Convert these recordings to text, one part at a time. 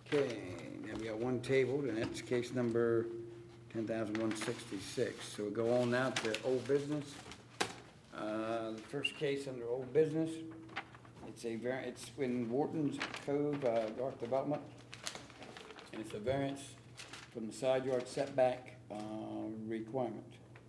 Okay, now we got one tabled, and that's case number 10,166. So we'll go on now to old business. The first case under old business, it's in Wharton's Cove, Dark Development, and it's a variance from the side yard setback requirement.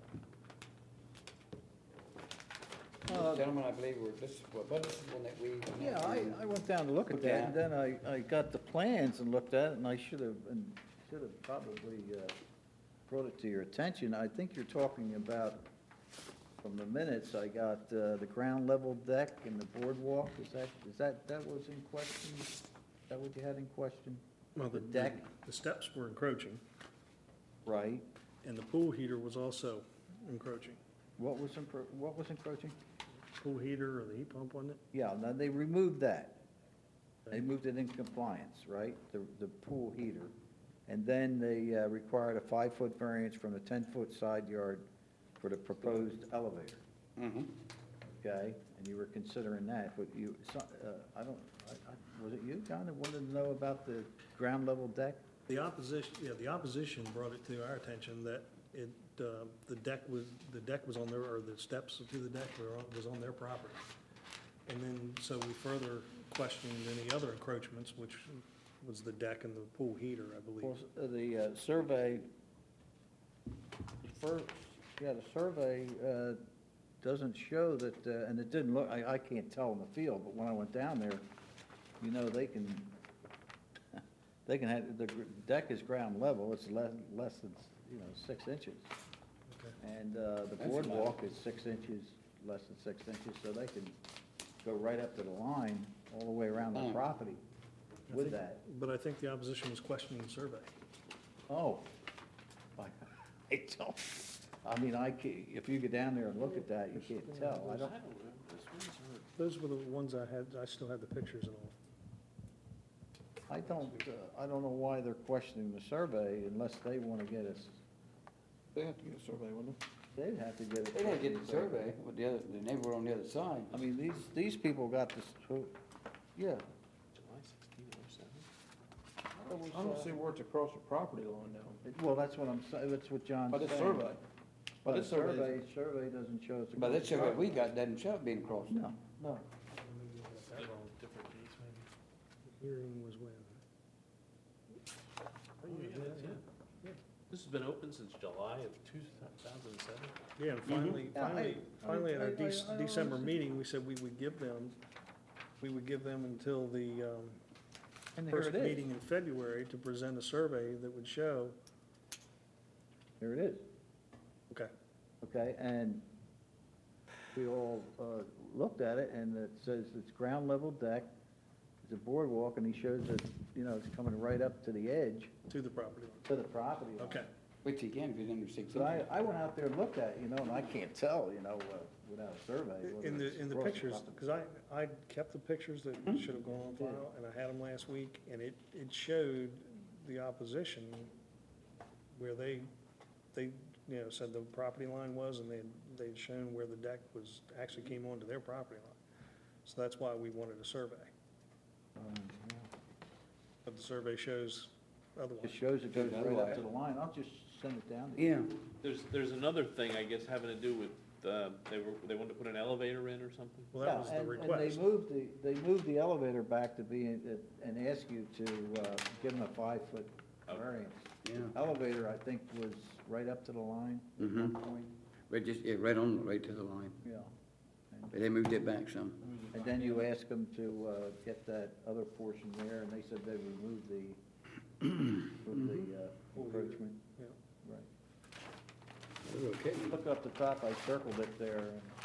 Gentlemen, I believe this is one that we. Yeah, I went down to look at that, and then I got the plans and looked at it, and I should have probably brought it to your attention. I think you're talking about, from the minutes, I got the ground level deck and the boardwalk. Is that was in question? Is that what you had in question? Well, The deck? The steps were encroaching, Right. and the pool heater was also encroaching. What was encroaching? Pool heater or the heat pump, wasn't it? Yeah, now they removed that. They moved it in compliance, right? The pool heater. And then they required a 5-foot variance from a 10-foot side yard for the proposed elevator. Mm-hmm. Okay? And you were considering that, but was it you, John, that wanted to know about the ground level deck? The opposition brought it to our attention that the deck was on their, or the steps to the deck was on their property. And then, so we further questioned any other encroachments, which was the deck and the pool heater, I believe. Well, the survey, the survey doesn't show that, and it didn't look, I can't tell in the field, but when I went down there, you know, they can have, the deck is ground level, it's less than, 6 inches. Okay. And the boardwalk is 6 inches, less than 6 inches, so they can go right up to the line, all the way around the property with that. But I think the opposition was questioning the survey. Oh, I don't, I mean, if you get down there and look at that, you can't tell. I don't, Those were the ones I still had the pictures and all. I don't know why they're questioning the survey unless they want to get us, They have to get a survey, wouldn't they'd have to get it. They gotta get the survey with the neighbor on the other side. I mean, these people got this, yeah. July 1607? It I don't was, see where it's across the property line now. Well, that's what I'm saying, that's what John's By saying. the survey. But the this survey survey doesn't show it's. But that survey we got doesn't show it being crossed. No, no. Different dates, maybe? The hearing was when? This has been open since July of 2007? Yeah, and finally, finally at our I don't December understand. meeting, we said we would give them until the And here first it is. meeting in February to present a survey that would show, Here it is. okay, Okay, and we all looked at it, and it says it's ground level deck, it's a boardwalk, and he shows that, it's coming right up to the edge, to the property line. to the property line. Okay. Which he can if he's under 6 inches. So I went out there and looked at it, and I can't tell, without a survey. whether In it's the across pictures, property. because I kept the pictures that should have gone on file, and I had them last week, and it showed the opposition where they said the property line was, and they'd shown where the deck was, actually came onto their property line. So that's why we wanted a survey, Yeah. but the survey shows otherwise. It shows it goes right up Otherwise. to the line, I'll just send it down to you. Yeah. There's another thing, I guess, having to do with, they wanted to put an elevator in or something? Well, that was the And request. they moved the elevator back to be, and asked you to give them a 5-foot Okay. variance. Yeah. Elevator, I think, was right up to the line at one point, Right to the line. yeah. But they moved it back some. And then you asked them to get that other portion there, and they said they removed the, with the encroachment. Yeah. Right. Okay. Look up the top, I circled it there.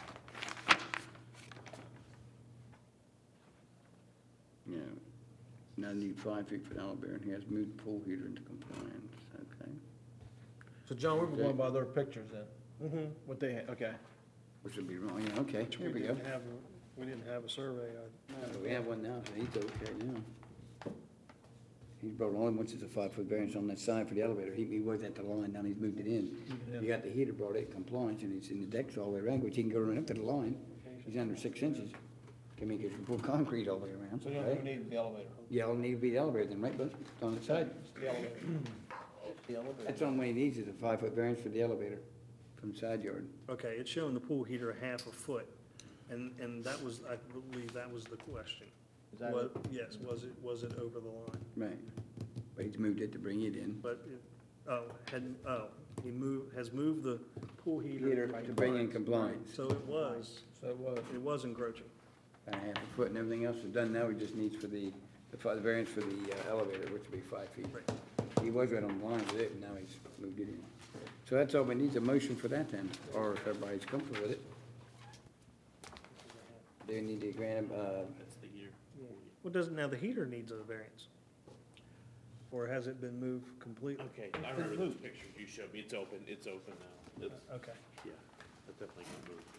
Yeah. Now need 5 feet for the elevator, and he has moved the pool heater into compliance, okay? So John, we were going by their pictures then, Mm-hmm. what they had, okay. Which would be wrong, yeah, okay, here we go. We didn't have a survey. We have one now, so he's okay now. He's brought only once it's a 5-foot variance on that side for the elevator. He was at the line, now he's moved it in. You got the heater brought it in compliance, and it's in the decks all the way around, which he can go right up to the line. He's under 6 inches. I mean, because you pour concrete all the way around, So you don't right? even need the elevator. Yeah, it'll need to be the elevator then, right, but it's on the side. It's the elevator. The elevator. That's the only way he needs is a 5-foot variance for the elevator from side yard. Okay, it's showing the pool heater a half a foot, and that was, I believe that was the question. Is that Wa- it? Yes, was it over the line? Right. But he's moved it to bring it in. But, has moved the pool heater. Heater to bring in compliance. So So it was. encroaching. And a half a foot and everything else is done now, he just needs for the variance for the elevator, which will be 5 feet. Right. He was right on the line with it, and now he's moved it in. So that's all, we need a motion for that then, or if everybody's comfortable with it. They need to grant him, That's the year. Well, now the heater needs a variance? Or has it been moved completely? Okay, I remember those pictures you showed me. It's open now. It's, Okay. yeah, that definitely can move.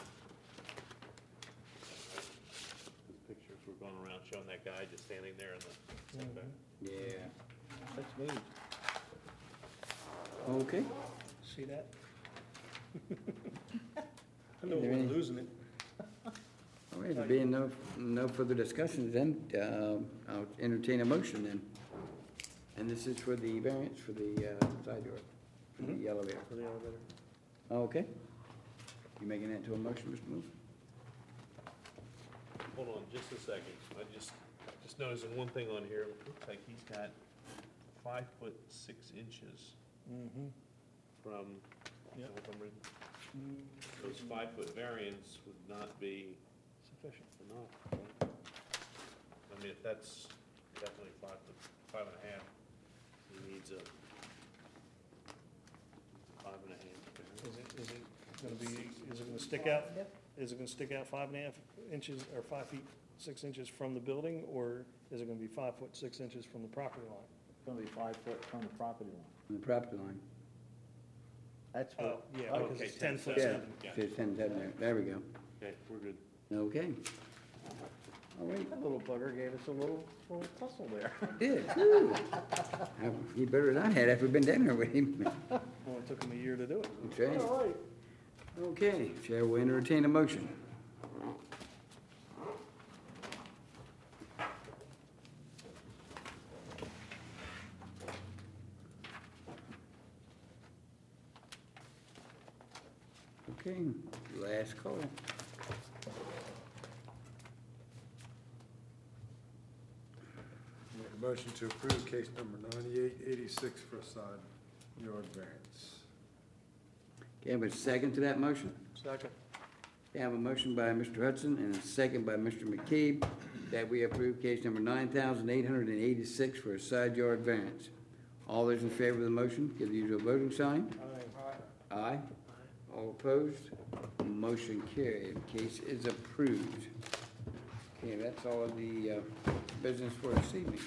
Those pictures were going around showing that guy just standing there in the setback. yeah. That's me. Okay. See that? I know There we're any- losing it. All right, there being no further discussions then, I'll entertain a motion then. And this is for the variance for the side yard, for the elevator. For the elevator. Okay. You making that into a motion, Mr. Moose? Hold on just a second. I just noticing one thing on here. It looks like he's got 5'6" from, you know, if I'm reading. Those 5-foot variance would not be Sufficient. enough. Right? I mean, if that's definitely 5'5", he needs a 5.5 variance. Is it gonna be, is it gonna stick out? Is it gonna stick out 5.5 inches, or 5 feet, 6 inches from the building, or is it gonna be 5 foot 6 inches from the property line? It's gonna be 5 foot from the property line. On the property line. That's Oh, what, yeah, Oh, because okay, it's 10 foot 10 Yeah, 7. Yeah. says 10, 7 there. There we go. Okay, we're good. Okay. All right. that little bugger gave us a little tussle there. Did. Woo. He better than I had after we've been down there with him. Well, it took them a year to do it. That's right. Okay, Chair will entertain a motion. Okay, last call. Make a motion to approve case number 9886 for a side yard variance. Okay, have a second to that motion? Second. Okay, I have a motion by Mr. Hudson and a second by Mr. McKeeb that we approve case number 9886 for a side yard variance. All those in favor of the motion, give the usual voting sign. Aye. Aye. All opposed? Motion carried. Case is approved. Okay, that's all of the business for this evening.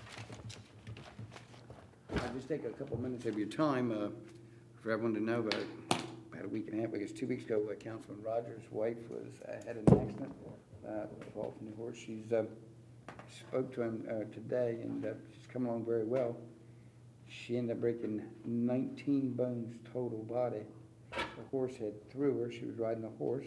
I'll just take a couple minutes of your time for everyone to know about a week and a half, I guess 2 weeks ago, Councilman Rogers' wife had an accident, fall from the horse. She's spoke to him today, and she's come along very well. She ended up breaking 19 bones total body. The horse had threw her. She was riding a horse.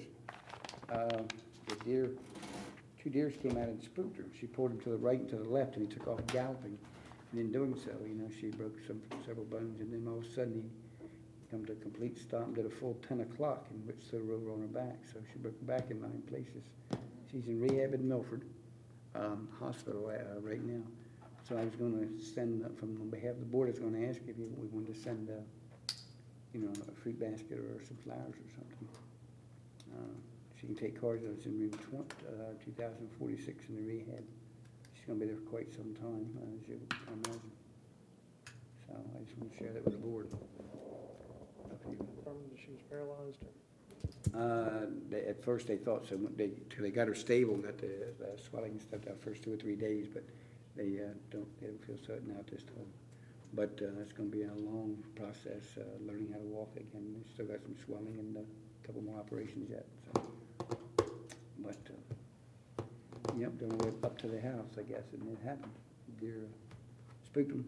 Two deers came out and spooked her. She pulled him to the right and to the left, and he took off galloping. And in doing so, she broke several bones, and then all of a sudden he come to a complete stop and did a full 10 o'clock, in which the road on her back. So she broke her back in 9 places. She's in rehab in Milford Hospital right now. So I was going to send, from on behalf of the board, I was going to ask if we wanted to send, a fruit basket or some flowers or something. She can take cars that's in room 2046 in the rehab. She's going to be there for quite some time, as you can imagine. So I just want to share that with the board. Determined that she was paralyzed, or? At first they thought so, till they got her stable, got the swelling and stuff the first 2 or 3 days, but they don't feel certain out this time. But it's going to be a long process, learning how to walk again. They still got some swelling and a couple more operations yet. So. But yep, they're on the way up to the house, I guess, and it happened. Deer spooked them.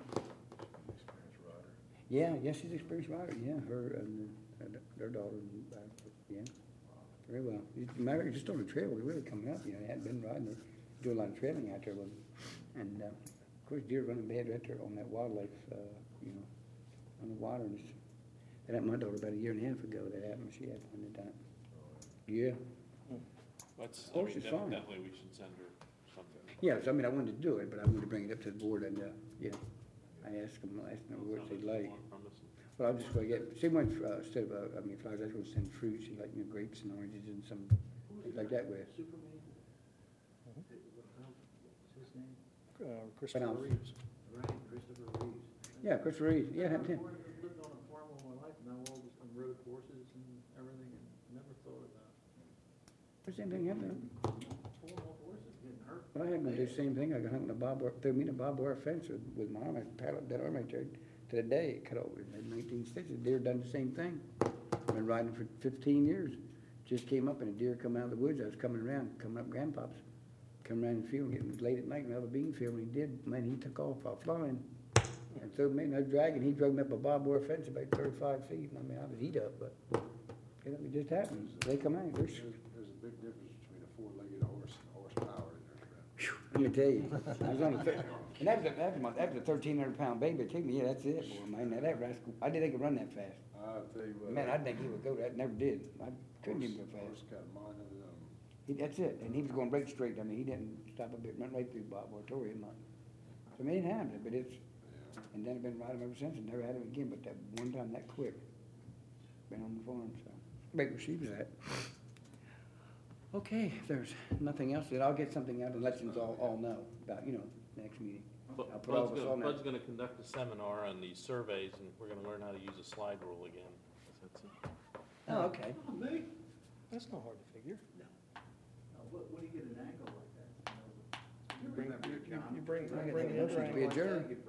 Yeah, she's an experienced rider. Yeah, her and their daughter. Yeah. very well. Matter, just on the trail, we're really coming up, you know, they hadn't been riding it, doing a lot of trailing out there with them. And, of course, deer running bad right there on that wildlife, you know, on the water. And it's- that happened to my daughter about a year and a half ago, that happened, she had one at that. Yeah, That's, Of course, it's fine. definitely we should send her something. yes, I mean, I wanted to do it, but I wanted to bring it up to the board and, yeah, I asked them what they'd like. Well, I'm just gonna get, she went, instead of, I mean, flowers, I was gonna send fruit, she liked, you know, grapes and oranges and some, things like that with. Christopher else? Reeves. Right, Christopher Reeves. Yeah, Christopher Reeves, yeah, him too. Lived on a farm all my life, now all this, rode horses and everything, and never thought about Same thing happened. pulling off horses, getting hurt. Well, I had to do the same thing, I got hung in a barbed wire, threw me in a barbed wire fence with my arm, I paddled that arm right there, to the day it cut over, it had 19 stitches, deer done the same thing. Been riding for 15 years, just came up and a deer come out of the woods, I was coming up Grandpa's, come around the field, getting late at night, another bean field, and he did, man, he took off flying. And threw me, and I was dragging, he drove me up a barbed wire fence about 35 feet, and I mean, I was heat up, but, you know, it just happened, they come out, they're, There's a big difference between a four-legged horse and horsepower in there, friend. let me tell you, I was on and that was a 1,300-pound baby, it took me, yeah, that's it, boy, man, that rascal, I didn't think he'd run that fast. I'll tell you what. Man, I didn't think he would go that, never did, I couldn't even go Horse fast. got a mind of his own. That's it, and he was going right straight, I mean, he didn't stop a bit, run right through Bob Artorium, so I mean, it happened, but it's, and then I've been riding ever since and never had him again, but that one time that quick. Been on the farm, so, right where she was at. Okay, if there's nothing else, then I'll get something out and let you all know about, you know, next meeting. I'll put all of us on that. Bud's gonna conduct a seminar on these surveys, and we're gonna learn how to use a slide rule again. That's it. Oh, okay. That's not hard to figure. What do you get an angle like that? You bring the other We angle. adjourn.